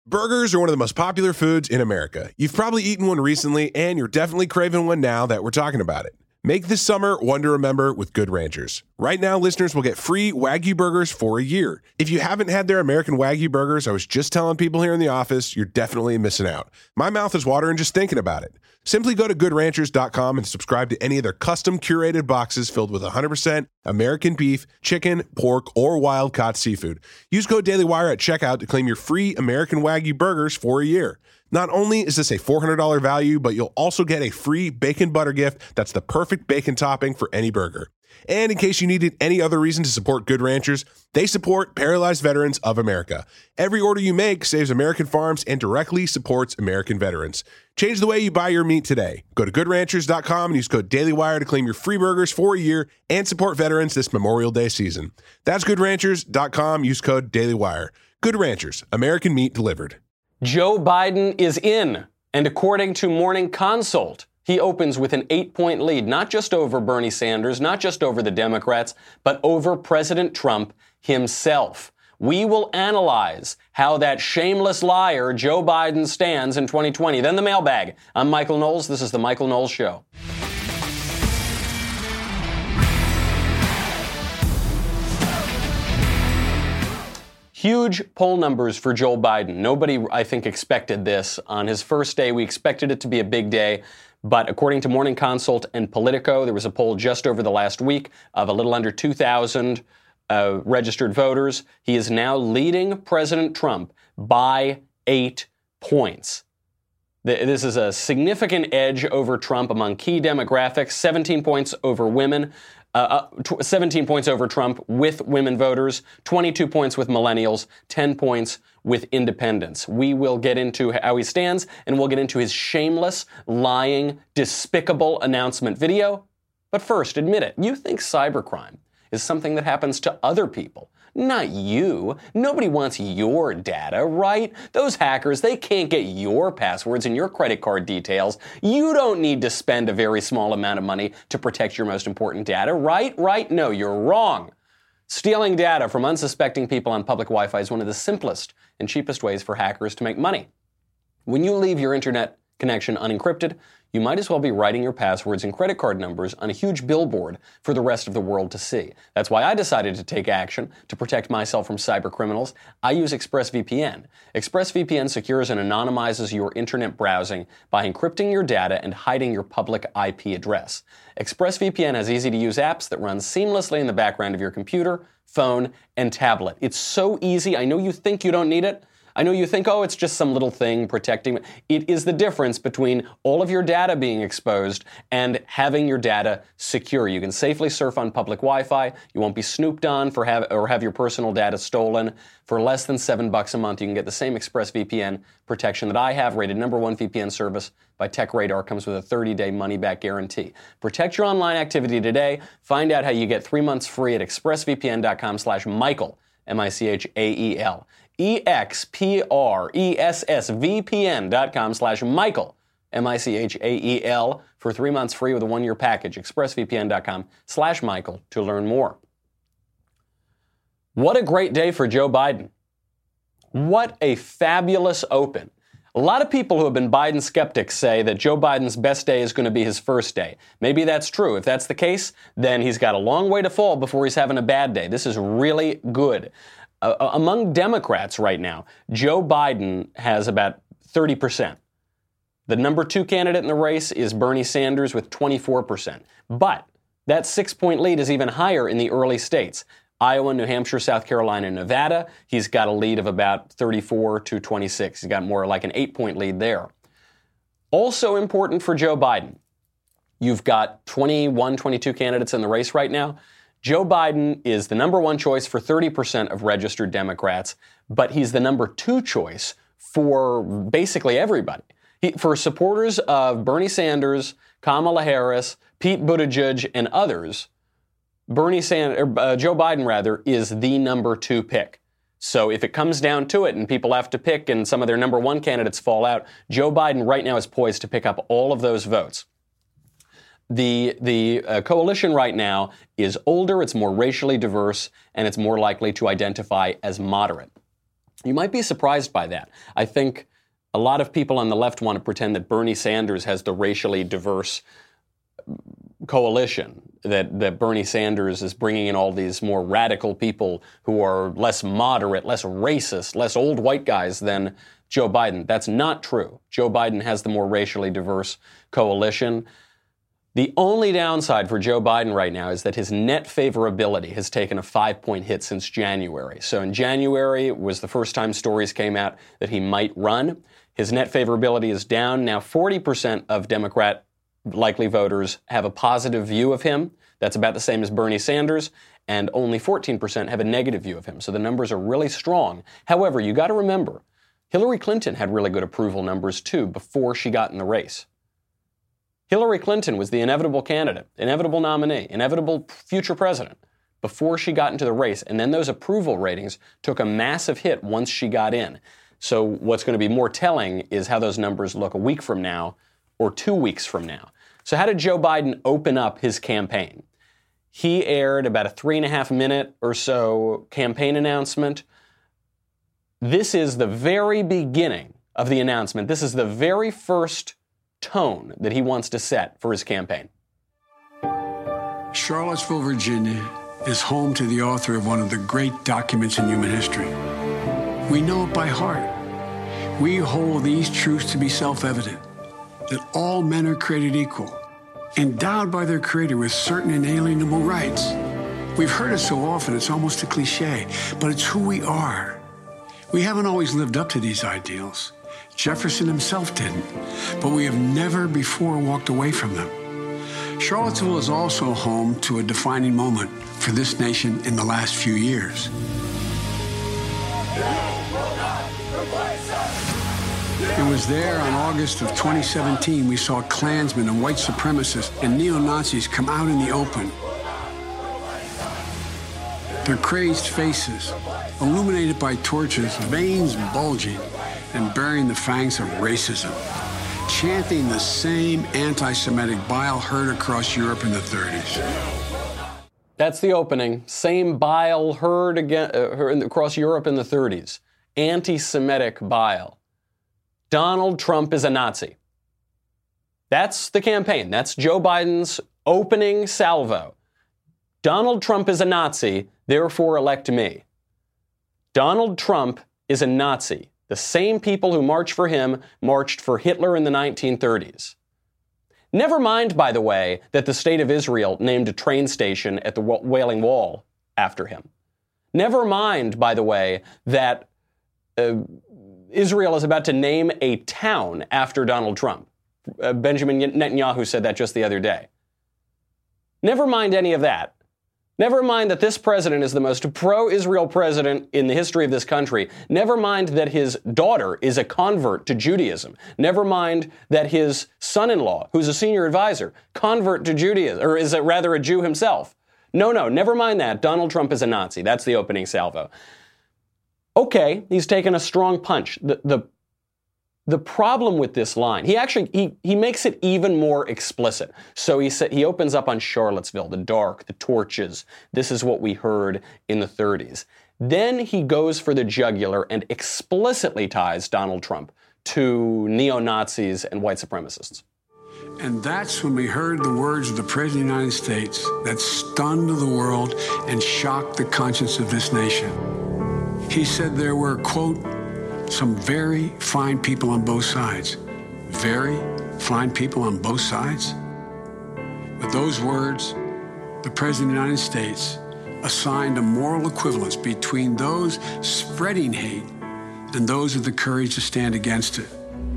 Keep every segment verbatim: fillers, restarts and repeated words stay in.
Burgers are one of the most popular foods in America. You've probably eaten one recently, and you're definitely craving one now that we're talking about it. Make this summer one to remember with Good Ranchers. Right now, listeners will get free Wagyu burgers for a year. If you haven't had their American Wagyu burgers, I was just telling people here in the office, you're definitely missing out. My mouth is watering just thinking about it. Simply go to good ranchers dot com and subscribe to any of their custom curated boxes filled with one hundred percent American beef, chicken, pork, or wild-caught seafood. Use code DailyWire at checkout to claim your free American Wagyu burgers for a year. Not only is this a four hundred dollars value, but you'll also get a free bacon butter gift that's the perfect bacon topping for any burger. And in case you needed any other reason to support Good Ranchers, they support Paralyzed Veterans of America. Every order you make saves American farms and directly supports American veterans. Change the way you buy your meat today. Go to good ranchers dot com and use code DailyWire to claim your free burgers for a year and support veterans this Memorial Day season. That's good ranchers dot com. Use code DailyWire. Good Ranchers, American meat delivered. Joe Biden is in, and according to Morning Consult, he opens with an eight-point lead, not just over Bernie Sanders, not just over the Democrats, but over President Trump himself. We will analyze how that shameless liar Joe Biden stands in twenty twenty. Then the mailbag. I'm Michael Knowles. This is The Michael Knowles Show. Huge poll numbers for Joe Biden. Nobody, I think, expected this. On his first day, we expected it to be a big day. But according to Morning Consult and Politico, there was a poll just over the last week of a little under two thousand uh, registered voters. He is now leading President Trump by eight points. This is a significant edge over Trump among key demographics, seventeen points over women. Uh, uh, seventeen points over Trump with women voters, twenty-two points with millennials, ten points with independents. We will get into how he stands, and we'll get into his shameless, lying, despicable announcement video. But first, admit it, you think cybercrime is something that happens to other people. Not you. Nobody wants your data, right? Those hackers, they can't get your passwords and your credit card details. You don't need to spend a very small amount of money to protect your most important data, right? Right? No, you're wrong. Stealing data from unsuspecting people on public Wi-Fi is one of the simplest and cheapest ways for hackers to make money. When you leave your internet connection unencrypted, you might as well be writing your passwords and credit card numbers on a huge billboard for the rest of the world to see. That's why I decided to take action to protect myself from cyber criminals. I use ExpressVPN. ExpressVPN secures and anonymizes your internet browsing by encrypting your data and hiding your public I P address. ExpressVPN has easy-to-use apps that run seamlessly in the background of your computer, phone, and tablet. It's so easy. I know you think you don't need it. I know you think, oh, it's just some little thing protecting. It is the difference between all of your data being exposed and having your data secure. You can safely surf on public Wi-Fi. You won't be snooped on for have, or have your personal data stolen. For less than seven bucks a month, you can get the same ExpressVPN protection that I have, rated number one V P N service by TechRadar. Comes with a thirty-day money-back guarantee. Protect your online activity today. Find out how you get three months free at expressvpn.com slash Michael, M I C H A E L. E-X-P-R-E-S-S-V-P-N dot com slash Michael, M I C H A E L, for three months free with a one-year package. ExpressVPN.com slash Michael to learn more. What a great day for Joe Biden. What a fabulous open. A lot of people who have been Biden skeptics say that Joe Biden's best day is going to be his first day. Maybe that's true. If that's the case, then he's got a long way to fall before he's having a bad day. This is really good. Uh, among Democrats right now, Joe Biden has about thirty percent. The number two candidate in the race is Bernie Sanders with twenty-four percent. But that six-point lead is even higher in the early states. Iowa, New Hampshire, South Carolina, and Nevada, he's got a lead of about thirty-four to twenty-six. He's got more like an eight-point lead there. Also important for Joe Biden, you've got twenty-one, twenty-two candidates in the race right now. Joe Biden is the number one choice for thirty percent of registered Democrats, but he's the number two choice for basically everybody. He, for supporters of Bernie Sanders, Kamala Harris, Pete Buttigieg, and others, Bernie Sanders, uh, Joe Biden, rather, is the number two pick. So if it comes down to it and people have to pick and some of their number one candidates fall out, Joe Biden right now is poised to pick up all of those votes. The the uh, coalition right now is older, it's more racially diverse, and it's more likely to identify as moderate. You might be surprised by that. I think a lot of people on the left want to pretend that Bernie Sanders has the racially diverse coalition, that, that Bernie Sanders is bringing in all these more radical people who are less moderate, less racist, less old white guys than Joe Biden. That's not true. Joe Biden has the more racially diverse coalition. The only downside for Joe Biden right now is that his net favorability has taken a five-point hit since January. So in January was the first time stories came out that he might run. His net favorability is down. Now forty percent of Democrat likely voters have a positive view of him. That's about the same as Bernie Sanders. And only fourteen percent have a negative view of him. So the numbers are really strong. However, you got to remember, Hillary Clinton had really good approval numbers too before she got in the race. Hillary Clinton was the inevitable candidate, inevitable nominee, inevitable future president before she got into the race. And then those approval ratings took a massive hit once she got in. So what's going to be more telling is how those numbers look a week from now or two weeks from now. So how did Joe Biden open up his campaign? He aired about a three and a half minute or so campaign announcement. This is the very beginning of the announcement. This is the very first tone that he wants to set for his campaign. Charlottesville, Virginia is home to the author of one of the great documents in human history. We know it by heart. We hold these truths to be self-evident, that all men are created equal, endowed by their Creator with certain inalienable rights. We've heard it so often, it's almost a cliche, but it's who we are. We haven't always lived up to these ideals. Jefferson himself didn't, but we have never before walked away from them. Charlottesville is also home to a defining moment for this nation in the last few years. It was there on August of twenty seventeen we saw Klansmen and white supremacists and neo-Nazis come out in the open. Their crazed faces, illuminated by torches, veins bulging, and bearing the fangs of racism, chanting the same anti-Semitic bile heard across Europe in the thirties. That's the opening. Same bile heard again, uh, heard across Europe in the thirties. Anti-Semitic bile. Donald Trump is a Nazi. That's the campaign. That's Joe Biden's opening salvo. Donald Trump is a Nazi, therefore elect me. Donald Trump is a Nazi. The same people who marched for him marched for Hitler in the nineteen thirties. Never mind, by the way, that the state of Israel named a train station at the Wailing Wall after him. Never mind, by the way, that uh, Israel is about to name a town after Donald Trump. Uh, Benjamin Netanyahu said that just the other day. Never mind any of that. Never mind that this president is the most pro-Israel president in the history of this country. Never mind that his daughter is a convert to Judaism. Never mind that his son-in-law, who's a senior advisor, convert to Judaism, or is it rather a Jew himself. No, no, never mind that. Donald Trump is a Nazi. That's the opening salvo. Okay, he's taken a strong punch. The, the, the problem with this line, he actually, he, he makes it even more explicit. So he said, he opens up on Charlottesville, the dark, the torches. This is what we heard in the thirties. Then he goes for the jugular and explicitly ties Donald Trump to neo-Nazis and white supremacists. And that's when we heard the words of the President of the United States that stunned the world and shocked the conscience of this nation. He said there were, quote, some very fine people on both sides. Very fine people on both sides? With those words, the President of the United States assigned a moral equivalence between those spreading hate and those with the courage to stand against it.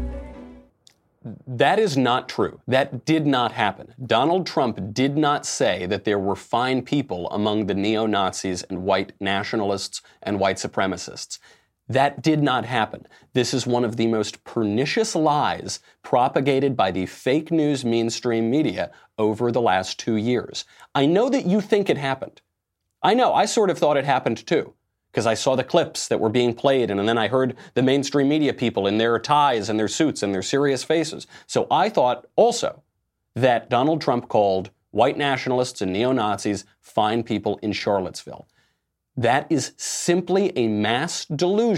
That is not true. That did not happen. Donald Trump did not say that there were fine people among the neo-Nazis and white nationalists and white supremacists. That did not happen. This is one of the most pernicious lies propagated by the fake news mainstream media over the last two years. I know that you think it happened. I know, I sort of thought it happened too, because I saw the clips that were being played, and then I heard the mainstream media people in their ties and their suits and their serious faces. So I thought also that Donald Trump called white nationalists and neo-Nazis fine people in Charlottesville. That is simply a mass delusion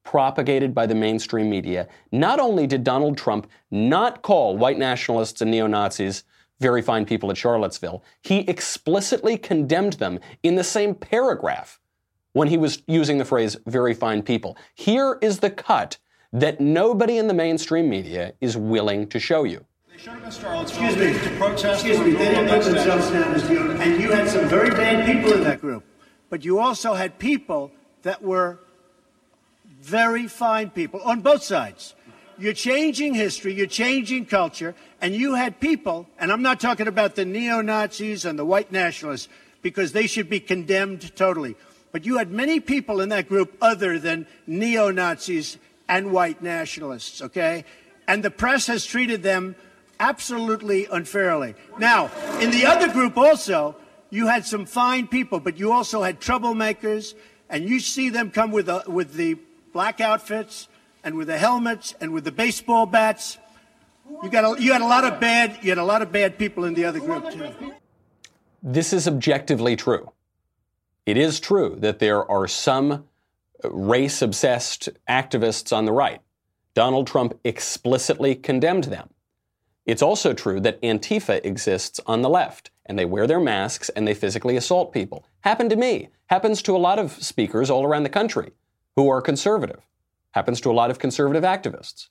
propagated by the mainstream media. Not only did Donald Trump not call white nationalists and neo-Nazis very fine people at Charlottesville, he explicitly condemned them in the same paragraph when he was using the phrase very fine people. Here is the cut that nobody in the mainstream media is willing to show you. They showed up in Charlottesville Excuse me. to protest. Excuse me, they didn't know themselves down as you, and you had some very bad people in that group. But you also had people that were very fine people on both sides. You're changing history, you're changing culture, and you had people, and I'm not talking about the neo-Nazis and the white nationalists, because they should be condemned totally. But you had many people in that group other than neo-Nazis and white nationalists, okay? And the press has treated them absolutely unfairly. Now, in the other group also, you had some fine people, but you also had troublemakers, and you see them come with, a, with the black outfits and with the helmets and with the baseball bats. You got a, you had a lot of bad you had a lot of bad people in the other group too. This is objectively true. It is true that there are some race-obsessed activists on the right. Donald Trump explicitly condemned them. It's also true that Antifa exists on the left, and they wear their masks and they physically assault people. Happened to me. Happens to a lot of speakers all around the country who are conservative. Happens to a lot of conservative activists.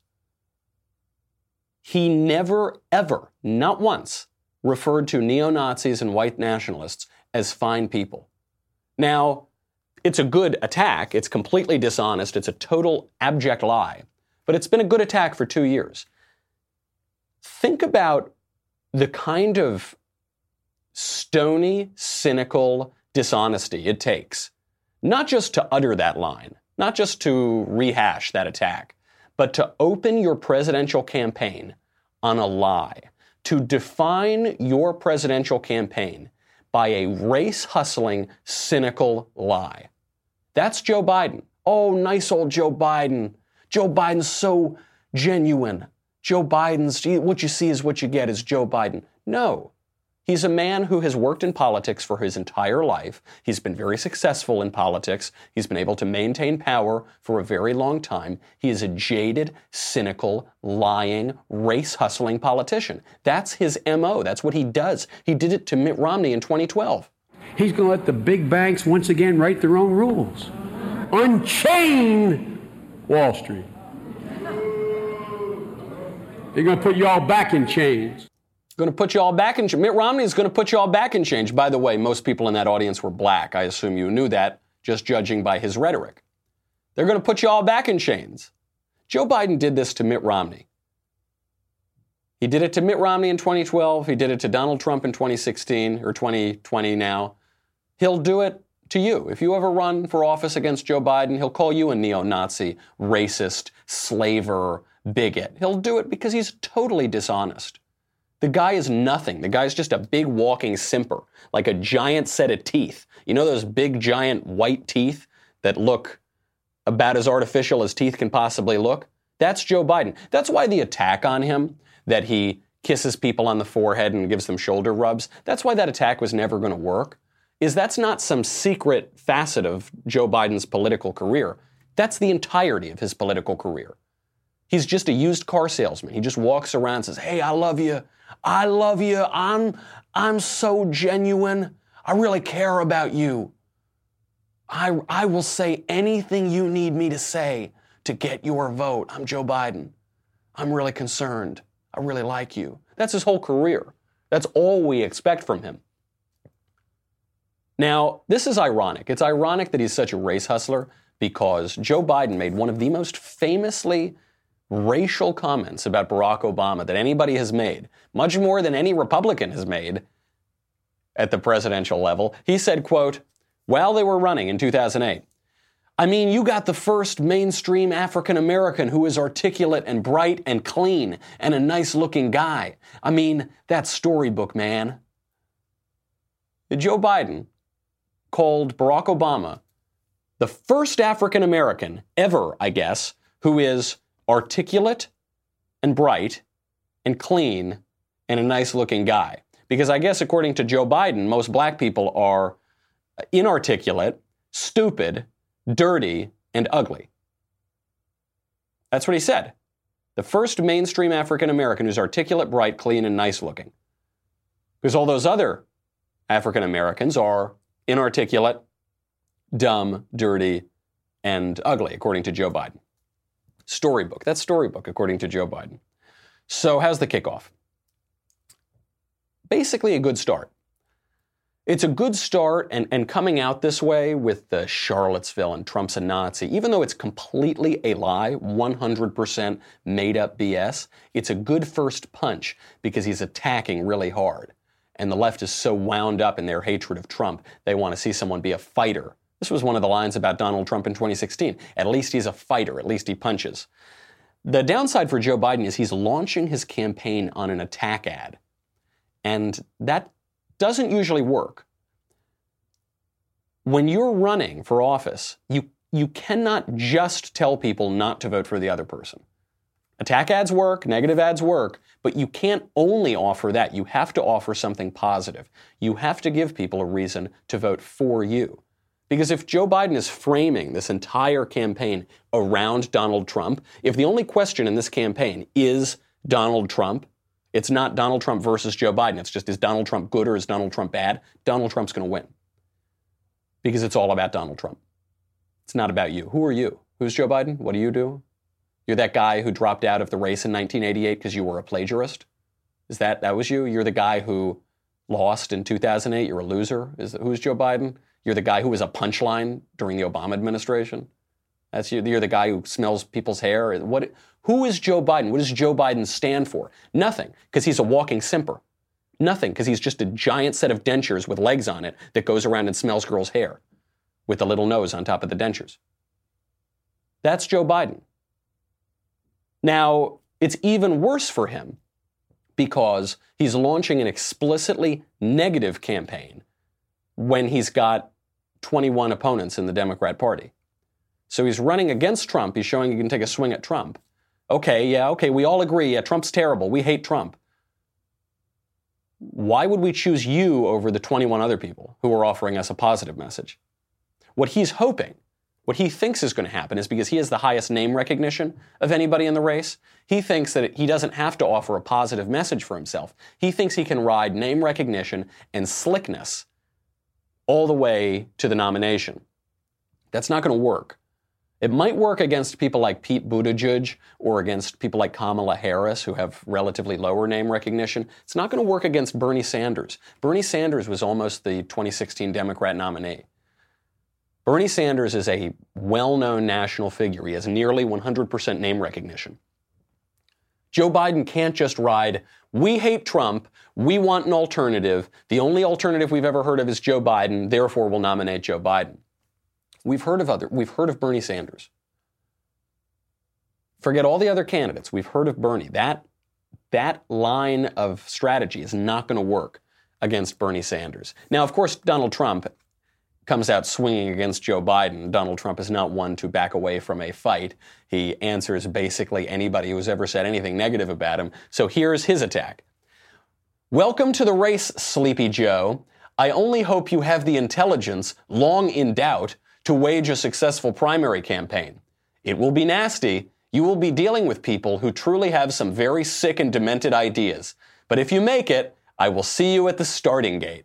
He never, ever, not once, referred to neo-Nazis and white nationalists as fine people. Now, it's a good attack. It's completely dishonest. It's a total abject lie. But it's been a good attack for two years. Think about the kind of stony, cynical dishonesty it takes, not just to utter that line, not just to rehash that attack, but to open your presidential campaign on a lie, to define your presidential campaign by a race-hustling, cynical lie. That's Joe Biden. Oh, nice old Joe Biden. Joe Biden's so genuine. Joe Biden's, what you see is what you get is Joe Biden. No. He's a man who has worked in politics for his entire life. He's been very successful in politics. He's been able to maintain power for a very long time. He is a jaded, cynical, lying, race-hustling politician. That's his M O. That's what he does. He did it to Mitt Romney in twenty twelve. He's going to let the big banks once again write their own rules. Unchain Wall Street. They're going to put you all back in chains. Going to put you all back in chains. Mitt Romney is going to put you all back in chains. By the way, most people in that audience were black. I assume you knew that, just judging by his rhetoric. They're going to put you all back in chains. Joe Biden did this to Mitt Romney. He did it to Mitt Romney in twenty twelve. He did it to Donald Trump in twenty sixteen, or twenty twenty now. He'll do it to you. If you ever run for office against Joe Biden, he'll call you a neo-Nazi, racist, slaver, bigot. He'll do it because he's totally dishonest. The guy is nothing. The guy's just a big walking simper, like a giant set of teeth. You know those big, giant white teeth that look about as artificial as teeth can possibly look? That's Joe Biden. That's why the attack on him, that he kisses people on the forehead and gives them shoulder rubs, that's why that attack was never going to work, is that's not some secret facet of Joe Biden's political career. That's the entirety of his political career. He's just a used car salesman. He just walks around and says, hey, I love you. I love you. I'm, I'm so genuine. I really care about you. I, I will say anything you need me to say to get your vote. I'm Joe Biden. I'm really concerned. I really like you. That's his whole career. That's all we expect from him. Now, this is ironic. It's ironic that he's such a race hustler because Joe Biden made one of the most famously racial comments about Barack Obama that anybody has made, much more than any Republican has made at the presidential level. He said, quote, while they were running in two thousand eight, I mean, you got the first mainstream African-American who is articulate and bright and clean and a nice-looking guy. I mean, that's storybook, man. Joe Biden called Barack Obama the first African-American ever, I guess, who is articulate and bright and clean and a nice-looking guy. Because I guess according to Joe Biden, most black people are inarticulate, stupid, dirty, and ugly. That's what he said. The first mainstream African American who's articulate, bright, clean, and nice looking. Because all those other African Americans are inarticulate, dumb, dirty, and ugly, according to Joe Biden. Storybook. That's Storybook, according to Joe Biden. So how's the kickoff? Basically a good start. It's a good start, and, and coming out this way with the Charlottesville and Trump's a Nazi, even though it's completely a lie, one hundred percent made up B S, it's a good first punch because he's attacking really hard. And the left is so wound up in their hatred of Trump, they want to see someone be a fighter. This was one of the lines about Donald Trump in twenty sixteen. At least he's a fighter. At least he punches. The downside for Joe Biden is he's launching his campaign on an attack ad. And that doesn't usually work. When you're running for office, you, you cannot just tell people not to vote for the other person. Attack ads work, negative ads work, but you can't only offer that. You have to offer something positive. You have to give people a reason to vote for you. Because if Joe Biden is framing this entire campaign around Donald Trump, if the only question in this campaign is Donald Trump, it's not Donald Trump versus Joe Biden. It's just, is Donald Trump good or is Donald Trump bad? Donald Trump's going to win. Because it's all about Donald Trump. It's not about you. Who are you? Who's Joe Biden? What do you do? You're that guy who dropped out of the race in nineteen eighty-eight because you were a plagiarist? Is that, that was you? You're the guy who lost in two thousand eight? You're a loser? Is, who's Joe Biden? You're the guy who was a punchline during the Obama administration? That's you. You're the guy who smells people's hair? What? Who is Joe Biden? What does Joe Biden stand for? Nothing, because he's a walking simper. Nothing, because he's just a giant set of dentures with legs on it that goes around and smells girls' hair with a little nose on top of the dentures. That's Joe Biden. Now, it's even worse for him because he's launching an explicitly negative campaign when he's got twenty-one opponents in the Democrat Party. So he's running against Trump. He's showing he can take a swing at Trump. Okay, yeah, okay, we all agree. Yeah, Trump's terrible. We hate Trump. Why would we choose you over the twenty-one other people who are offering us a positive message? What he's hoping, what he thinks is going to happen is because he has the highest name recognition of anybody in the race, he thinks that he doesn't have to offer a positive message for himself. He thinks he can ride name recognition and slickness all the way to the nomination. That's not going to work. It might work against people like Pete Buttigieg or against people like Kamala Harris who have relatively lower name recognition. It's not going to work against Bernie Sanders. Bernie Sanders was almost the twenty sixteen Democrat nominee. Bernie Sanders is a well-known national figure. He has nearly one hundred percent name recognition. Joe Biden can't just ride, we hate Trump, we want an alternative, the only alternative we've ever heard of is Joe Biden, therefore we'll nominate Joe Biden. We've heard of other, we've heard of Bernie Sanders. Forget all the other candidates. We've heard of Bernie. That, that line of strategy is not going to work against Bernie Sanders. Now, of course, Donald Trump comes out swinging against Joe Biden. Donald Trump is not one to back away from a fight. He answers basically anybody who's ever said anything negative about him. So here's his attack. Welcome to the race, Sleepy Joe. I only hope you have the intelligence, long in doubt, to wage a successful primary campaign. It will be nasty. You will be dealing with people who truly have some very sick and demented ideas. But if you make it, I will see you at the starting gate.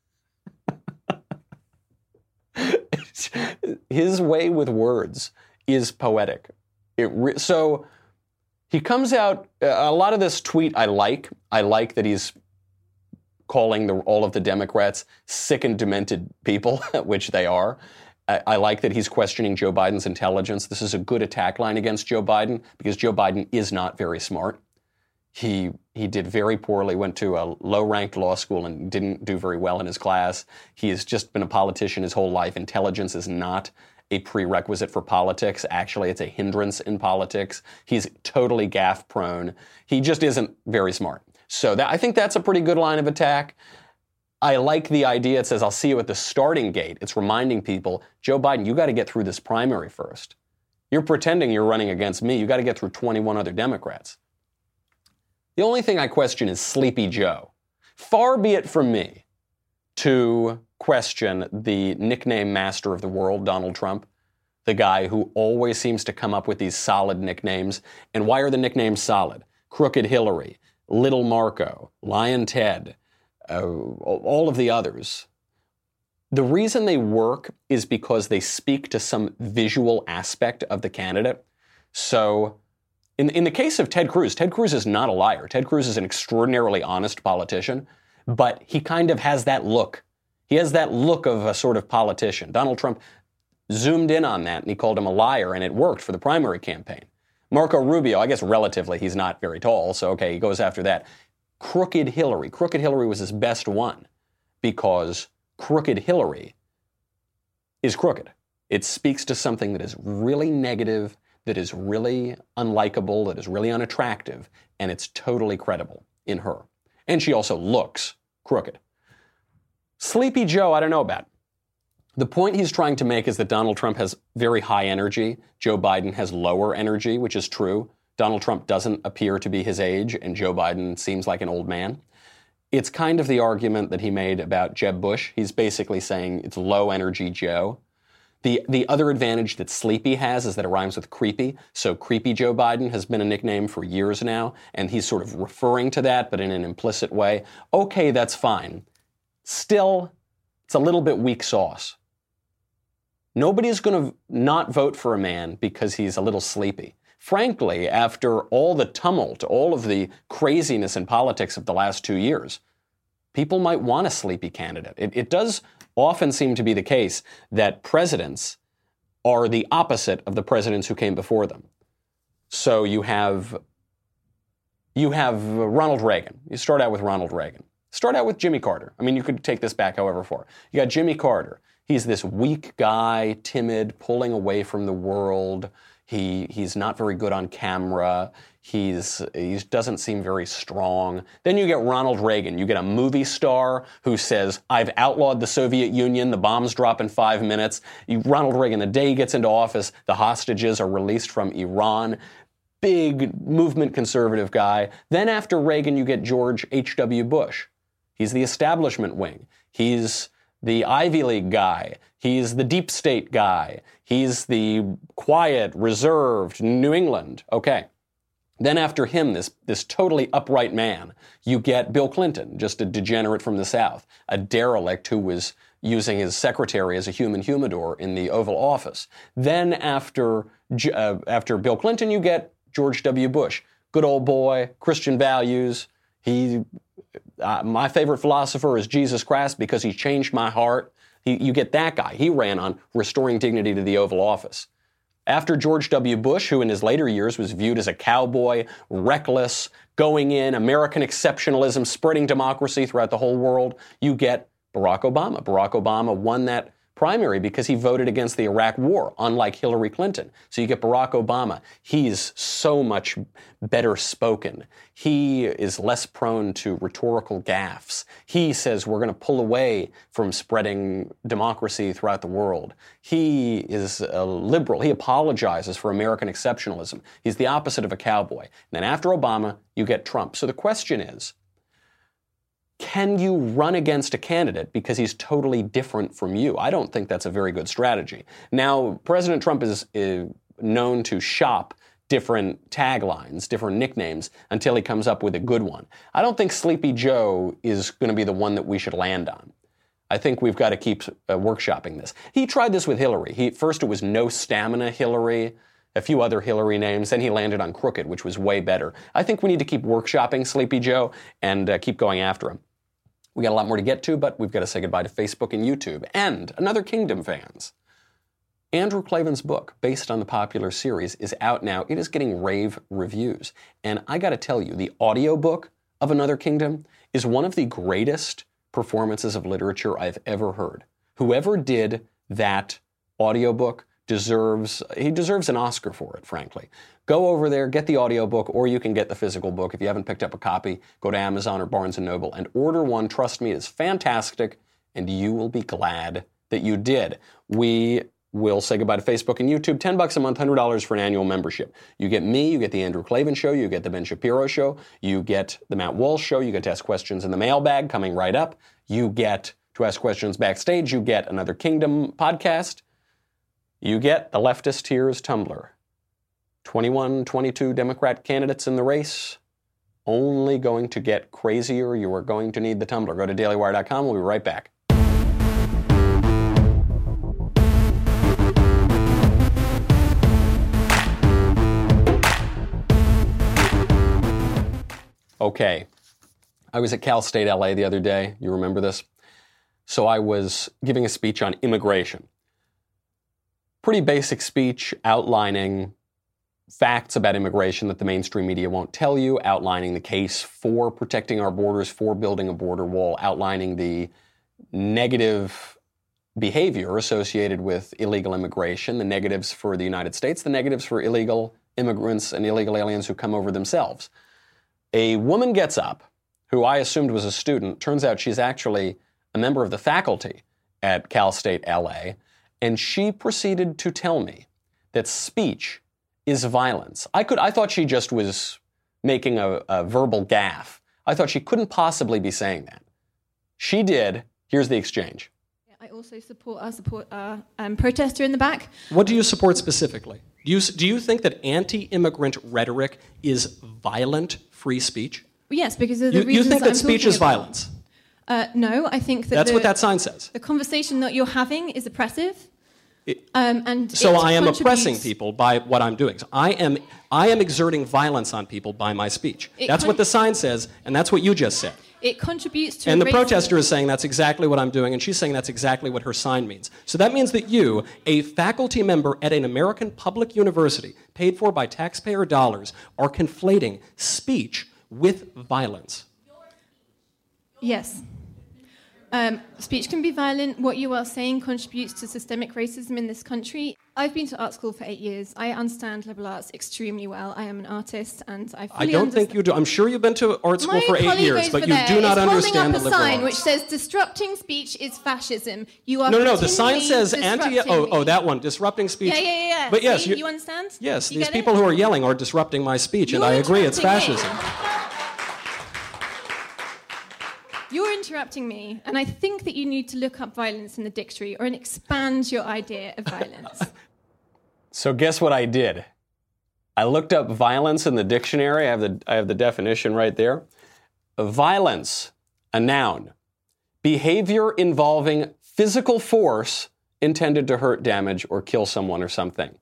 His way with words is poetic. It re- so he comes out, uh, a lot of this tweet I like. I like that he's calling the, all of the Democrats sick and demented people, which they are. I, I like that he's questioning Joe Biden's intelligence. This is a good attack line against Joe Biden because Joe Biden is not very smart. He he did very poorly, went to a low-ranked law school and didn't do very well in his class. He has just been a politician his whole life. Intelligence is not a prerequisite for politics. Actually, it's a hindrance in politics. He's totally gaffe-prone. He just isn't very smart. So that, I think that's a pretty good line of attack. I like the idea. It says, I'll see you at the starting gate. It's reminding people, Joe Biden, you got to get through this primary first. You're pretending you're running against me. You got to get through twenty-one other Democrats. The only thing I question is Sleepy Joe. Far be it from me to question the nickname master of the world, Donald Trump. the guy who always seems to come up with these solid nicknames. And why are the nicknames solid? Crooked Hillary, Little Marco, Lion Ted, uh, all of the others. The reason they work is because they speak to some visual aspect of the candidate. So in, in the case of Ted Cruz, Ted Cruz is not a liar. Ted Cruz is an extraordinarily honest politician, but he kind of has that look. He has that look of a sort of politician. Donald Trump zoomed in on that and he called him a liar, and it worked for the primary campaign. Marco Rubio, I guess relatively, he's not very tall, so okay, he goes after that. Crooked Hillary. Crooked Hillary was his best one because Crooked Hillary is crooked. It speaks to something that is really negative, that is really unlikable, that is really unattractive, and it's totally credible in her. And she also looks crooked. Sleepy Joe, I don't know about. The point he's trying to make is that Donald Trump has very high energy. Joe Biden has lower energy, which is true. Donald Trump doesn't appear to be his age, and Joe Biden seems like an old man. It's kind of the argument that he made about Jeb Bush. He's basically saying it's low energy Joe. The, the other advantage that Sleepy has is that it rhymes with creepy. So Creepy Joe Biden has been a nickname for years now, and he's sort of referring to that, but in an implicit way. Okay, that's fine. Still, it's a little bit weak sauce. Nobody's going to not vote for a man because he's a little sleepy. Frankly, after all the tumult, all of the craziness in politics of the last two years, people might want a sleepy candidate. It, it does often seem to be the case that presidents are the opposite of the presidents who came before them. So you have, you have Ronald Reagan. You start out with Ronald Reagan. Start out with Jimmy Carter. I mean, you could take this back however far. You got Jimmy Carter. He's this weak guy, timid, pulling away from the world. He he's not very good on camera. He's he doesn't seem very strong. Then you get Ronald Reagan. You get a movie star who says, "I've outlawed the Soviet Union. The bombs drop in five minutes." You, Ronald Reagan, the day he gets into office, the hostages are released from Iran. Big movement conservative guy. Then after Reagan, you get George H W Bush. He's the establishment wing. He's the Ivy League guy. He's the deep state guy. He's the quiet, reserved New England. Okay. Then after him, this, this totally upright man, you get Bill Clinton, just a degenerate from the South, a derelict who was using his secretary as a human humidor in the Oval Office. Then after, uh, after Bill Clinton, you get George W. Bush. Good old boy, Christian values. He... Uh, my favorite philosopher is Jesus Christ because he changed my heart. He, you get that guy. He ran on restoring dignity to the Oval Office. After George W. Bush, who in his later years was viewed as a cowboy, reckless, going in, American exceptionalism, spreading democracy throughout the whole world, you get Barack Obama. Barack Obama won that primary because he voted against the Iraq War, unlike Hillary Clinton. So you get Barack Obama. He's so much better spoken. He is less prone to rhetorical gaffes. He says we're going to pull away from spreading democracy throughout the world. He is a liberal. He apologizes for American exceptionalism. He's the opposite of a cowboy. And then after Obama, you get Trump. So the question is, can you run against a candidate because he's totally different from you? I don't think that's a very good strategy. Now, President Trump is, is known to shop different taglines, different nicknames, until he comes up with a good one. I don't think Sleepy Joe is going to be the one that we should land on. I think we've got to keep uh, workshopping this. He tried this with Hillary. He, first it was No Stamina Hillary, a few other Hillary names. Then he landed on Crooked, which was way better. I think we need to keep workshopping Sleepy Joe and uh, keep going after him. We got a lot more to get to, but we've got to say goodbye to Facebook and YouTube. And Another Kingdom fans. Andrew Klavan's book, based on the popular series, is out now. It is getting rave reviews. And I got to tell you, the audiobook of Another Kingdom is one of the greatest performances of literature I've ever heard. Whoever did that audiobook deserves, he deserves an Oscar for it, frankly. Go over there, get the audiobook, or you can get the physical book. If you haven't picked up a copy, go to Amazon or Barnes and Noble and order one. Trust me, it's fantastic, and you will be glad that you did. We will say goodbye to Facebook and YouTube. ten bucks a month, one hundred dollars for an annual membership. You get me, you get the Andrew Klavan Show, you get the Ben Shapiro Show, you get the Matt Walsh Show, you get to ask questions in the mailbag coming right up, you get to ask questions backstage, you get Another Kingdom podcast. You get the Leftist Tears Tumblr. twenty-one, twenty-two Democrat candidates in the race. Only going to get crazier. You are going to need the Tumblr. Go to daily wire dot com. We'll be right back. Okay. I was at Cal State L A the other day. You remember this? So I was giving a speech on immigration. Pretty basic speech outlining facts about immigration that the mainstream media won't tell you, outlining the case for protecting our borders, for building a border wall, outlining the negative behavior associated with illegal immigration, the negatives for the United States, the negatives for illegal immigrants and illegal aliens who come over themselves. A woman gets up, who I assumed was a student. Turns out she's actually a member of the faculty at Cal State L A, and she proceeded to tell me that speech is violence. I could, I thought she just was making a, a verbal gaffe. I thought she couldn't possibly be saying that. She did. Here's the exchange. I also support our support our um, protester in the back. What do you support specifically? Do you, do you think that anti-immigrant rhetoric is violent free speech? Yes, because of the you, reasons you think that, that I'm speech is about. violence? Uh, no, I think that That's the, what that sign says. The conversation that you're having is oppressive. It, um, and so I am contributes... oppressing people by what I'm doing. So I am I am exerting violence on people by my speech. It that's con- what the sign says, and that's what you just said. It contributes to And the racism. protester is saying that's exactly what I'm doing, and she's saying that's exactly what her sign means. So that means that you, a faculty member at an American public university, paid for by taxpayer dollars, are conflating speech with violence. Yes. Um, speech can be violent. What you are saying contributes to systemic racism in this country. I've been to art school for eight years. I understand liberal arts extremely well. I am an artist, and I fully I don't understand. think you do. I'm sure you've been to art school My for eight colleague years, over but you there do not is understand the holding liberal up a sign arts. which says disrupting speech is fascism. You are No, no, no. The sign continually says anti. disrupting Oh, me. oh, that one. Disrupting speech. Yeah, yeah, yeah. yeah. But yes, See, you, you understand? Yes, You these get people it? who are yelling are disrupting my speech, and You're I agree, it's interrupting me. fascism. You're interrupting me, and I think that you need to look up violence in the dictionary or expand your idea of violence. So guess what I did? I looked up violence in the dictionary. I have the, I have the definition right there. Violence, a noun. Behavior involving physical force intended to hurt, damage, or kill someone or something.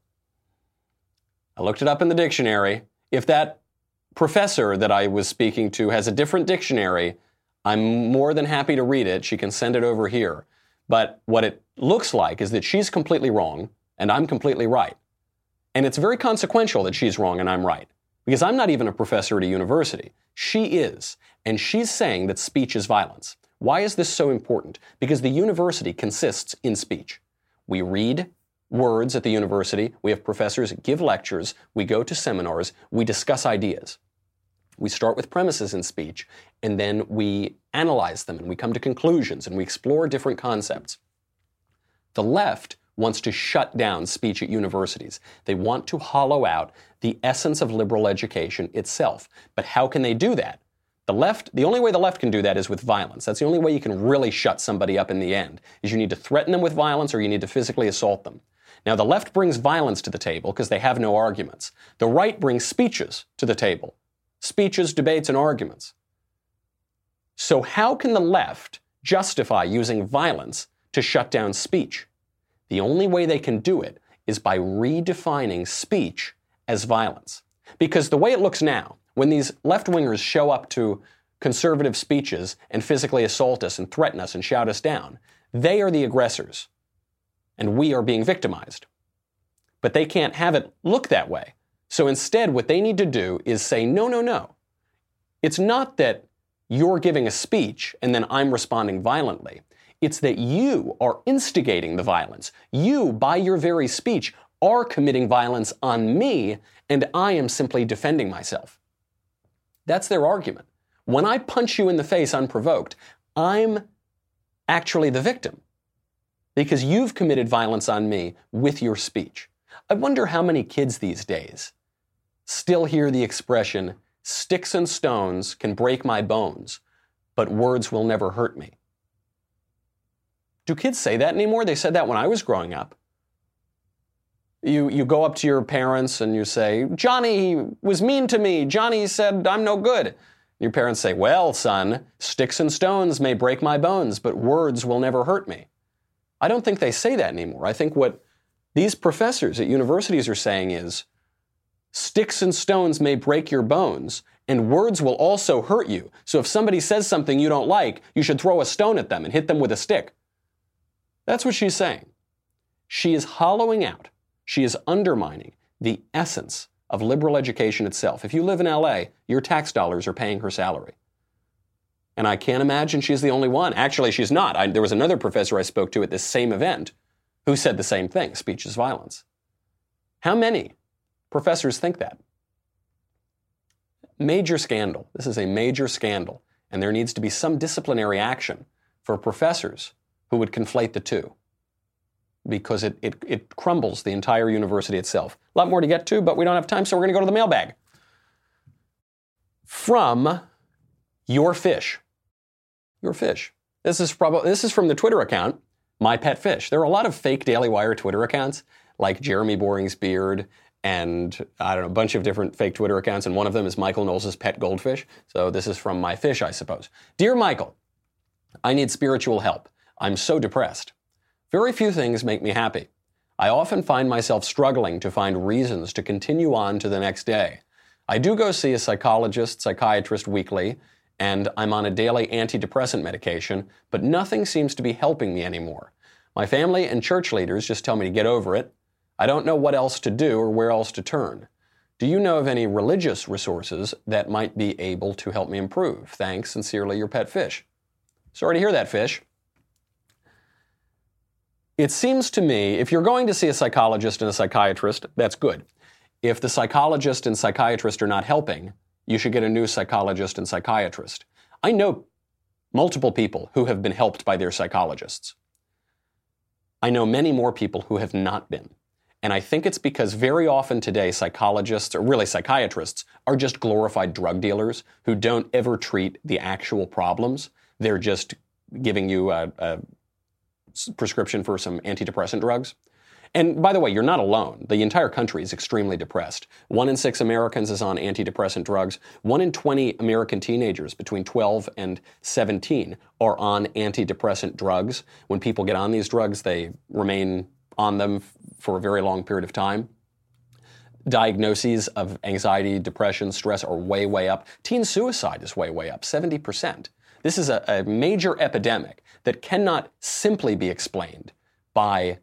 I looked it up in the dictionary. If that professor that I was speaking to has a different dictionary, I'm more than happy to read it. She can send it over here. But what it looks like is that she's completely wrong and I'm completely right. And it's very consequential that she's wrong and I'm right. Because I'm not even a professor at a university. She is. And she's saying that speech is violence. Why is this so important? Because the university consists in speech. We read words at the university. We have professors give lectures. We go to seminars. We discuss ideas. We start with premises in speech, and then we analyze them, and we come to conclusions, and we explore different concepts. The left wants to shut down speech at universities. They want to hollow out the essence of liberal education itself. But how can they do that? The left, the only way the left can do that is with violence. That's the only way you can really shut somebody up in the end, is you need to threaten them with violence or you need to physically assault them. Now, the left brings violence to the table because they have no arguments. The right brings speeches to the table. Speeches, debates, and arguments. So how can the left justify using violence to shut down speech? The only way they can do it is by redefining speech as violence. Because the way it looks now, when these left-wingers show up to conservative speeches and physically assault us and threaten us and shout us down, they are the aggressors, and we are being victimized. But they can't have it look that way. So instead, what they need to do is say, no, no, no. It's not that you're giving a speech and then I'm responding violently. It's that you are instigating the violence. You, by your very speech, are committing violence on me, and I am simply defending myself. That's their argument. When I punch you in the face unprovoked, I'm actually the victim because you've committed violence on me with your speech. I wonder how many kids these days still hear the expression, sticks and stones can break my bones, but words will never hurt me. Do kids say that anymore? They said that when I was growing up. You, you go up to your parents and you say, Johnny was mean to me. Johnny said I'm no good. Your parents say, well, son, sticks and stones may break my bones, but words will never hurt me. I don't think they say that anymore. I think what these professors at universities are saying is, sticks and stones may break your bones, and words will also hurt you. So if somebody says something you don't like, you should throw a stone at them and hit them with a stick. That's what she's saying. She is hollowing out. She is undermining the essence of liberal education itself. If you live in L A, your tax dollars are paying her salary. And I can't imagine she's the only one. Actually, she's not. I, there was another professor I spoke to at this same event who said the same thing, speech is violence. How many professors think that? Major scandal. This is a major scandal. And there needs to be some disciplinary action for professors who would conflate the two, because it, it, it crumbles the entire university itself. A lot more to get to, but we don't have time, so we're going to go to the mailbag. From Your Fish. Your Fish. This is probably this is from the Twitter account, My Pet Fish. There are a lot of fake Daily Wire Twitter accounts, like Jeremy Boring's Beard, and I don't know, a bunch of different fake Twitter accounts, and one of them is Michael Knowles' Pet Goldfish. So this is from My Fish, I suppose. Dear Michael, I need spiritual help. I'm so depressed. Very few things make me happy. I often find myself struggling to find reasons to continue on to the next day. I do go see a psychologist, psychiatrist weekly, and I'm on a daily antidepressant medication, but nothing seems to be helping me anymore. My family and church leaders just tell me to get over it. I don't know what else to do or where else to turn. Do you know of any religious resources that might be able to help me improve? Thanks, sincerely, your pet fish. Sorry to hear that, Fish. It seems to me, if you're going to see a psychologist and a psychiatrist, that's good. If the psychologist and psychiatrist are not helping, you should get a new psychologist and psychiatrist. I know multiple people who have been helped by their psychologists. I know many more people who have not been. And I think it's because very often today psychologists, or really psychiatrists, are just glorified drug dealers who don't ever treat the actual problems. They're just giving you a, a prescription for some antidepressant drugs. And by the way, you're not alone. The entire country is extremely depressed. One in six Americans is on antidepressant drugs. One in twenty American teenagers between twelve and seventeen are on antidepressant drugs. When people get on these drugs, they remain on them for a very long period of time. Diagnoses of anxiety, depression, stress are way, way up. Teen suicide is way, way up, seventy percent. This is a, a major epidemic that cannot simply be explained by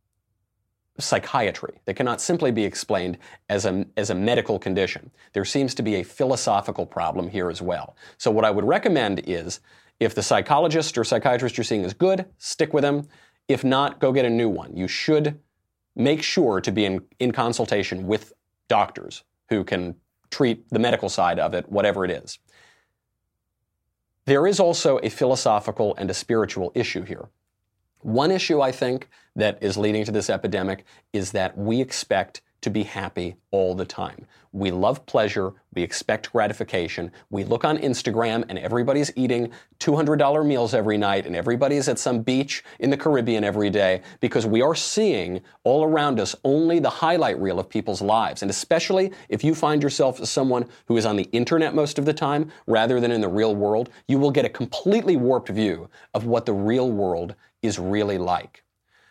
psychiatry. They cannot simply be explained as a, as a medical condition. There seems to be a philosophical problem here as well. So what I would recommend is, if the psychologist or psychiatrist you're seeing is good, stick with them. If not, go get a new one. You should make sure to be in, in consultation with doctors who can treat the medical side of it, whatever it is. There is also a philosophical and a spiritual issue here. One issue, I think, that is leading to this epidemic is that we expect to be happy all the time. We love pleasure. We expect gratification. We look on Instagram and everybody's eating two hundred dollars meals every night and everybody's at some beach in the Caribbean every day because we are seeing all around us only the highlight reel of people's lives. And especially if you find yourself as someone who is on the internet most of the time rather than in the real world, you will get a completely warped view of what the real world is really like.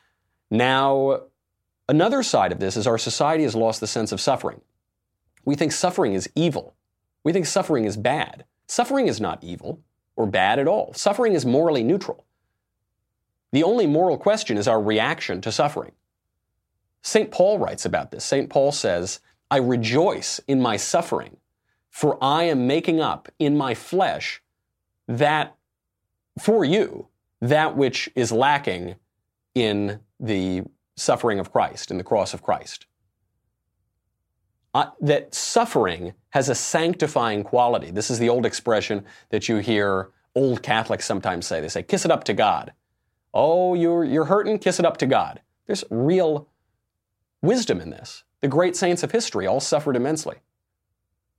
Now, another side of this is our society has lost the sense of suffering. We think suffering is evil. We think suffering is bad. Suffering is not evil or bad at all. Suffering is morally neutral. The only moral question is our reaction to suffering. Saint Paul writes about this. Saint Paul says, I rejoice in my suffering, for I am making up in my flesh that, for you, that which is lacking in the suffering of Christ, in the cross of Christ. Uh, that suffering has a sanctifying quality. This is the old expression that you hear old Catholics sometimes say. They say, kiss it up to God. Oh, you're, you're hurting? Kiss it up to God. There's real wisdom in this. The great saints of history all suffered immensely.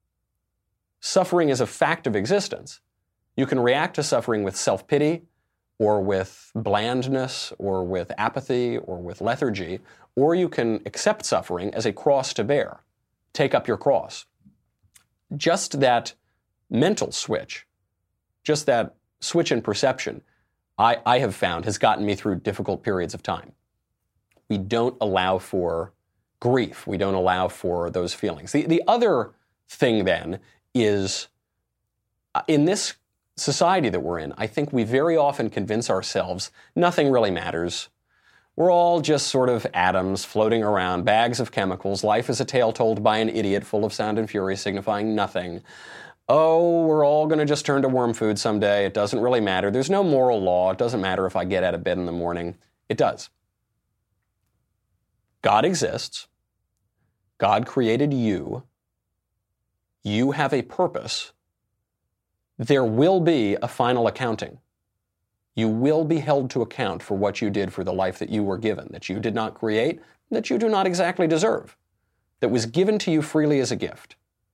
Suffering is a fact of existence. You can react to suffering with self-pity, or with blandness, or with apathy, or with lethargy, or you can accept suffering as a cross to bear. Take up your cross. Just that mental switch, just that switch in perception, I, I have found has gotten me through difficult periods of time. We don't allow for grief. We don't allow for those feelings. The, the other thing then is, uh, in this society that we're in, I think we very often convince ourselves nothing really matters. We're all just sort of atoms floating around, bags of chemicals. Life is a tale told by an idiot, full of sound and fury, signifying nothing. Oh, we're all going to just turn to worm food someday. It doesn't really matter. There's no moral law. It doesn't matter if I get out of bed in the morning. It does. God exists. God created you. You have a purpose. There will be a final accounting. You will be held to account for what you did for the life that you were given, that you did not create, that you do not exactly deserve, that was given to you freely as a gift.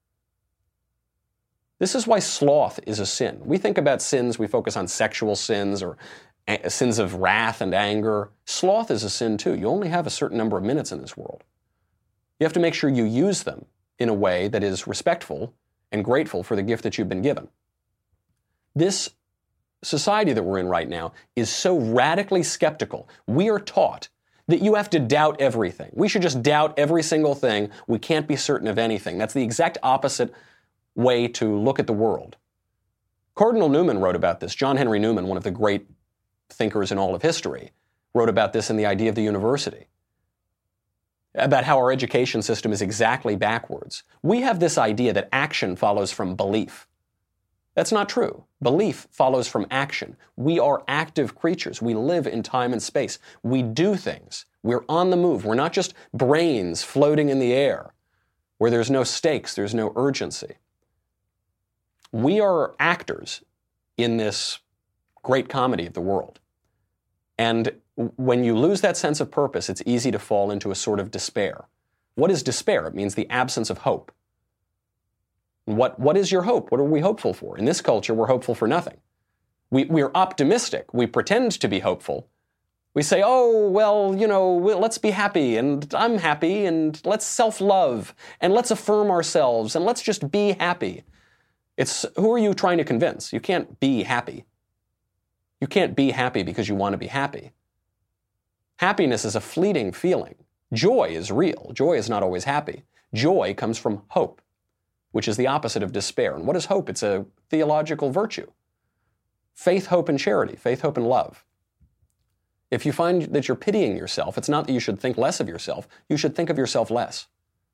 This is why sloth is a sin. We think about sins, we focus on sexual sins or a- sins of wrath and anger. Sloth is a sin too. You only have a certain number of minutes in this world. You have to make sure you use them in a way that is respectful and grateful for the gift that you've been given. This society that we're in right now is so radically skeptical. We are taught that you have to doubt everything. We should just doubt every single thing. We can't be certain of anything. That's the exact opposite way to look at the world. Cardinal Newman wrote about this. John Henry Newman, one of the great thinkers in all of history, wrote about this in The Idea of the University, about how our education system is exactly backwards. We have this idea that action follows from belief. That's not true. Belief follows from action. We are active creatures. We live in time and space. We do things. We're on the move. We're not just brains floating in the air where there's no stakes, there's no urgency. We are actors in this great comedy of the world. And when you lose that sense of purpose, it's easy to fall into a sort of despair. What is despair? It means the absence of hope. What, what is your hope? What are we hopeful for? In this culture, we're hopeful for nothing. We, we're optimistic. We pretend to be hopeful. We say, oh, well, you know, let's be happy, and I'm happy, and let's self-love, and let's affirm ourselves, and let's just be happy. It's, who are you trying to convince? You can't be happy. You can't be happy because you want to be happy. Happiness is a fleeting feeling. Joy is real. Joy is not always happy. Joy comes from hope, which is the opposite of despair. And what is hope? It's a theological virtue. Faith, hope, and charity. Faith, hope, and love. If you find that you're pitying yourself, it's not that you should think less of yourself. You should think of yourself less.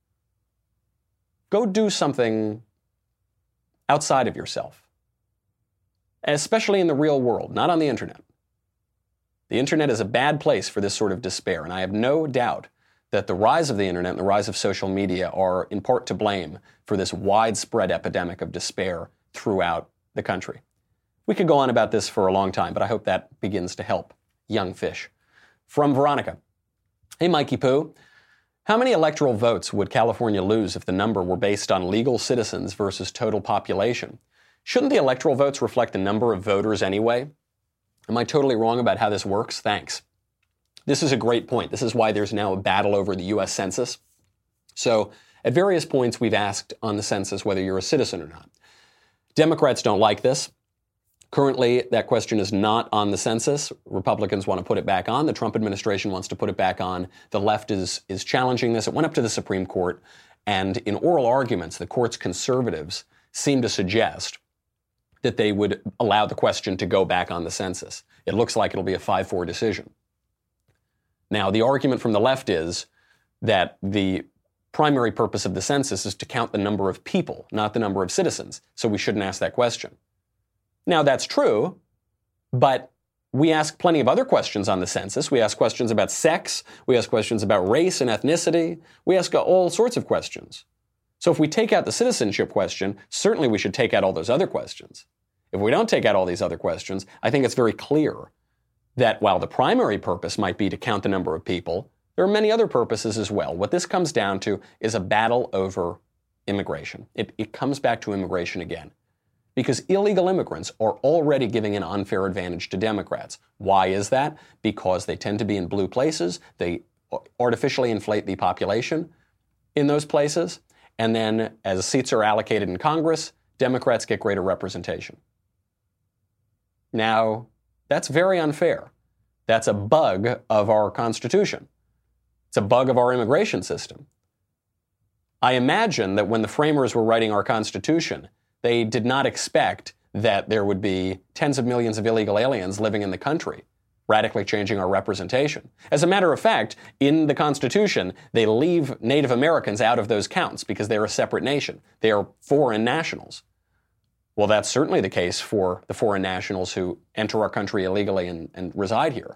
Go do something outside of yourself, especially in the real world, not on the internet. The internet is a bad place for this sort of despair, and I have no doubt that the rise of the internet and the rise of social media are in part to blame for this widespread epidemic of despair throughout the country. We could go on about this for a long time, but I hope that begins to help young fish. From Veronica. Hey, Mikey Poo. How many electoral votes would California lose if the number were based on legal citizens versus total population? Shouldn't the electoral votes reflect the number of voters anyway? Am I totally wrong about how this works? Thanks. This is a great point. This is why there's now a battle over the U S Census. So at various points, we've asked on the census whether you're a citizen or not. Democrats don't like this. Currently, that question is not on the census. Republicans want to put it back on. The Trump administration wants to put it back on. The left is, is challenging this. It went up to the Supreme Court, and in oral arguments, the court's conservatives seem to suggest that they would allow the question to go back on the census. It looks like it'll be a five four decision. Now, the argument from the left is that the primary purpose of the census is to count the number of people, not the number of citizens, so we shouldn't ask that question. Now, that's true, but we ask plenty of other questions on the census. We ask questions about sex. We ask questions about race and ethnicity. We ask all sorts of questions. So if we take out the citizenship question, certainly we should take out all those other questions. If we don't take out all these other questions, I think it's very clear that while the primary purpose might be to count the number of people, there are many other purposes as well. What this comes down to is a battle over immigration. It, it comes back to immigration again. because illegal immigrants are already giving an unfair advantage to Democrats. Why is that? Because they tend to be in blue places. They artificially inflate the population in those places. And then as seats are allocated in Congress, Democrats get greater representation. Now, that's very unfair. That's a bug of our Constitution. It's a bug of our immigration system. I imagine that when the framers were writing our Constitution, they did not expect that there would be tens of millions of illegal aliens living in the country, radically changing our representation. As a matter of fact, in the Constitution, they leave Native Americans out of those counts because they're a separate nation. They are foreign nationals. Well, that's certainly the case for the foreign nationals who enter our country illegally and, and reside here.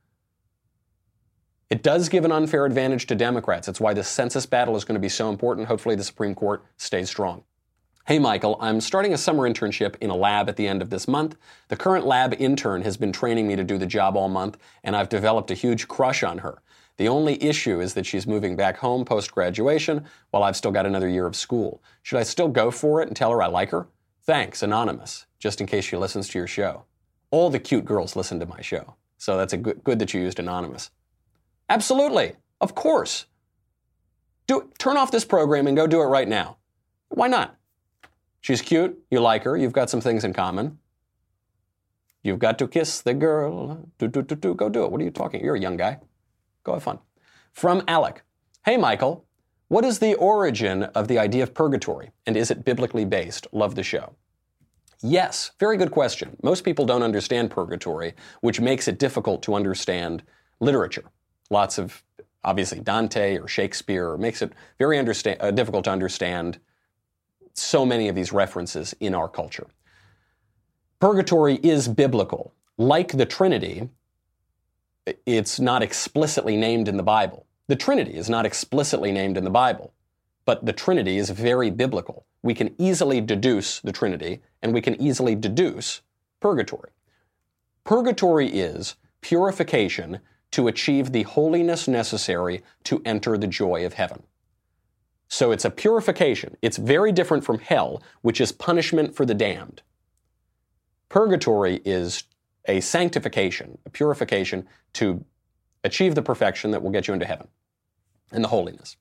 It does give an unfair advantage to Democrats. It's why the census battle is going to be so important. Hopefully the Supreme Court stays strong. Hey, Michael, I'm starting a summer internship in a lab at the end of this month. The current lab intern has been training me to do the job all month, and I've developed a huge crush on her. The only issue is that she's moving back home post-graduation while I've still got another year of school. Should I still go for it and tell her I like her? Thanks, Anonymous, just in case she listens to your show. All the cute girls listen to my show, so that's a good, good that you used Anonymous. Absolutely. Of course. Do, turn off this program and go do it right now. Why not? She's cute. You like her. You've got some things in common. You've got to kiss the girl. Do, do, do, do. Go do it. What are you talking? You're a young guy. Go have fun. From Alec. Hey, Michael. What is the origin of the idea of purgatory? And is it biblically based? Love the show. Yes. Very good question. Most people don't understand purgatory, which makes it difficult to understand literature. Lots of, obviously, Dante or Shakespeare makes it very understand, uh, difficult to understand so many of these references in our culture. Purgatory is biblical. Like the Trinity, it's not explicitly named in the Bible. The Trinity is not explicitly named in the Bible, but the Trinity is very biblical. We can easily deduce the Trinity, and we can easily deduce purgatory. Purgatory is purification to achieve the holiness necessary to enter the joy of heaven. So it's a purification. It's very different from hell, which is punishment for the damned. Purgatory is a sanctification, a purification to achieve the perfection that will get you into heaven and the holiness.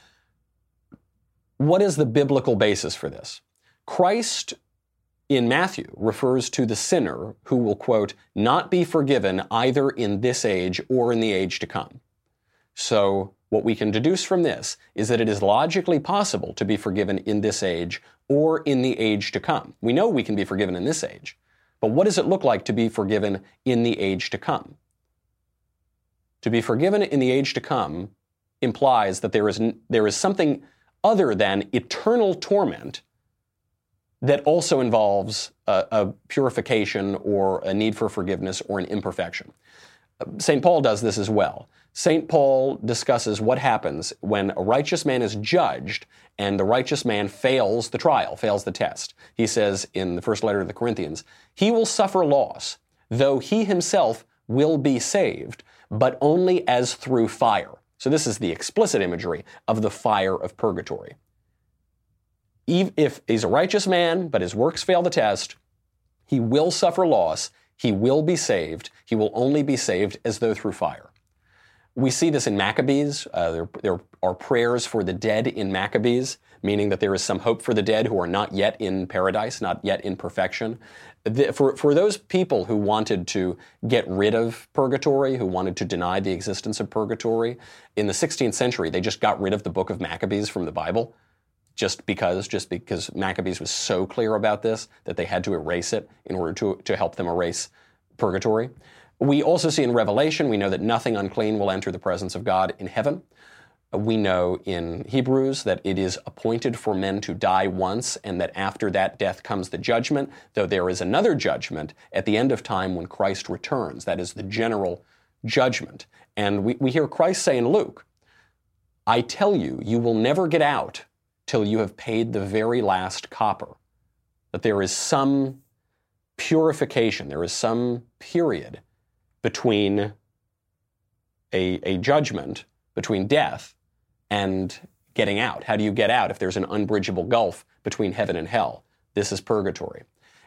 What is the biblical basis for this? Christ in Matthew refers to the sinner who will, quote, not be forgiven either in this age or in the age to come. So what we can deduce from this is that it is logically possible to be forgiven in this age or in the age to come. We know we can be forgiven in this age, but what does it look like to be forgiven in the age to come? To be forgiven in the age to come implies that there is, there is something other than eternal torment that also involves a, a purification or a need for forgiveness or an imperfection. Saint Paul does this as well. Saint Paul discusses what happens when a righteous man is judged and the righteous man fails the trial, fails the test. He says in the first letter to the Corinthians, he will suffer loss, though he himself will be saved, but only as through fire. So this is the explicit imagery of the fire of purgatory. If he's a righteous man, but his works fail the test, he will suffer loss, he will be saved, he will only be saved as though through fire. We see this in Maccabees. Uh, there, there are prayers for the dead in Maccabees, meaning that there is some hope for the dead who are not yet in paradise, not yet in perfection. The, for, for those people who wanted to get rid of purgatory, who wanted to deny the existence of purgatory, in the sixteenth century, they just got rid of the book of Maccabees from the Bible. Just because, just because Maccabees was so clear about this that they had to erase it in order to, to help them erase purgatory. We also see in Revelation, we know that nothing unclean will enter the presence of God in heaven. We know in Hebrews that it is appointed for men to die once and that after that death comes the judgment, though there is another judgment at the end of time when Christ returns. That is the general judgment. And we, we hear Christ say in Luke, I tell you, you will never get out till you have paid the very last copper. That there is some purification, there is some period between a, a judgment, between death and getting out. How do you get out if there's an unbridgeable gulf between heaven and hell? This is purgatory.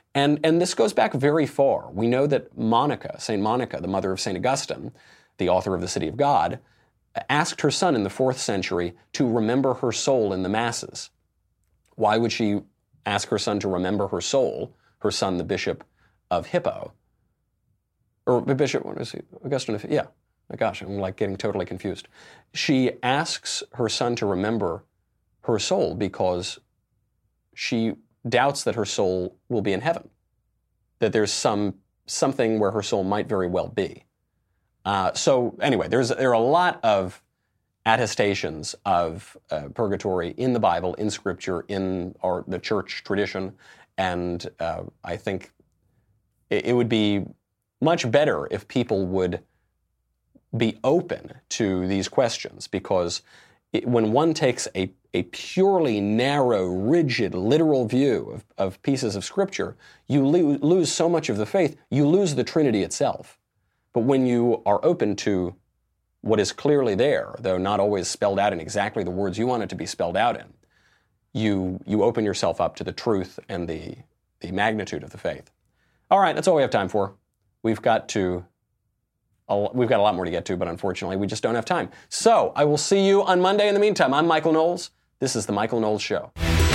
And, and this goes back very far. We know that Monica, Saint Monica, the mother of Saint Augustine, the author of the City of God, asked her son in the fourth century to remember her soul in the Masses. Why would she ask her son to remember her soul, her son, the Bishop of Hippo? Or the Bishop, what is he? Augustine of, yeah. Oh, gosh, I'm like getting totally confused. She asks her son to remember her soul because she doubts that her soul will be in heaven, that there's some something where her soul might very well be. Uh, so anyway, there's there are a lot of attestations of uh, purgatory in the Bible, in Scripture, in our, the church tradition, and uh, I think it, it would be much better if people would be open to these questions, because it, when one takes a, a purely narrow, rigid, literal view of, of pieces of Scripture, you lo- lose so much of the faith, you lose the Trinity itself. But when you are open to what is clearly there, though not always spelled out in exactly the words you want it to be spelled out in, you you open yourself up to the truth and the, the magnitude of the faith. All right, that's all we have time for. We've got to, we've got a lot more to get to, but unfortunately we just don't have time. So I will see you on Monday. In the meantime, I'm Michael Knowles. This is The Michael Knowles Show.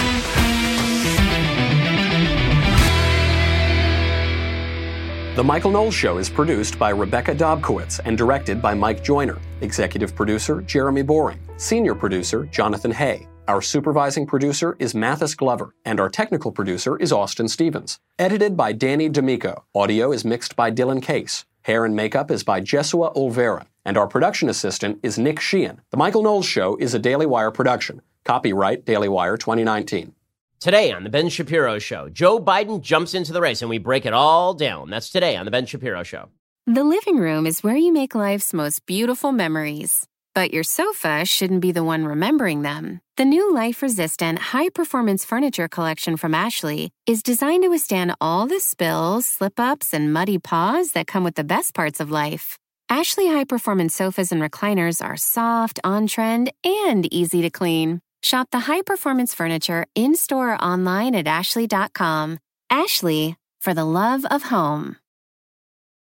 The Michael Knowles Show is produced by Rebecca Dobkowitz and directed by Mike Joyner. Executive producer, Jeremy Boring. Senior producer, Jonathan Hay. Our supervising producer is Mathis Glover, and our technical producer is Austin Stevens. Edited by Danny D'Amico. Audio is mixed by Dylan Case. Hair and makeup is by Jesua Olvera, and our production assistant is Nick Sheehan. The Michael Knowles Show is a Daily Wire production. Copyright Daily Wire twenty nineteen. Today on The Ben Shapiro Show, Joe Biden jumps into the race and we break it all down. That's today on The Ben Shapiro Show. The living room is where you make life's most beautiful memories. But your sofa shouldn't be the one remembering them. The new life-resistant, high-performance furniture collection from Ashley is designed to withstand all the spills, slip-ups, and muddy paws that come with the best parts of life. Ashley high-performance sofas and recliners are soft, on-trend, and easy to clean. Shop the high-performance furniture in-store or online at ashley dot com. Ashley, for the love of home.